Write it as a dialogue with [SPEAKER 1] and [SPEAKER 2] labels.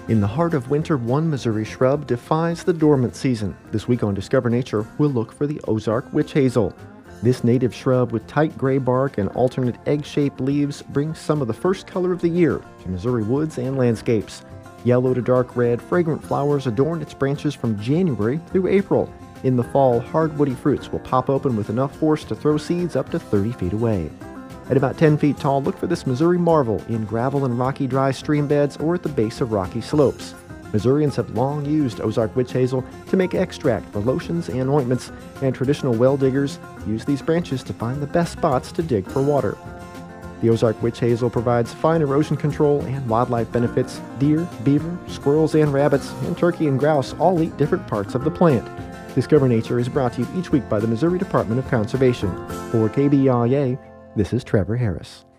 [SPEAKER 1] In the heart of winter, one Missouri shrub defies the dormant season. This week on Discover Nature, we'll look for the Ozark witch hazel. This native shrub with tight gray bark and alternate egg-shaped leaves brings some of the first color of the year to Missouri woods and landscapes. Yellow to dark red, fragrant flowers adorn its branches from January through April. In the fall, hard woody fruits will pop open with enough force to throw seeds up to 30 feet away. At about 10 feet tall, look for this Missouri marvel in gravel and rocky dry stream beds or at the base of rocky slopes. Missourians have long used Ozark witch hazel to make extract for lotions and ointments, and traditional well diggers use these branches to find the best spots to dig for water. The Ozark witch hazel provides fine erosion control and wildlife benefits. Deer, beaver, squirrels and rabbits, and turkey and grouse all eat different parts of the plant. Discover Nature is brought to you each week by the Missouri Department of Conservation. For KBIA, this is Trevor Harris.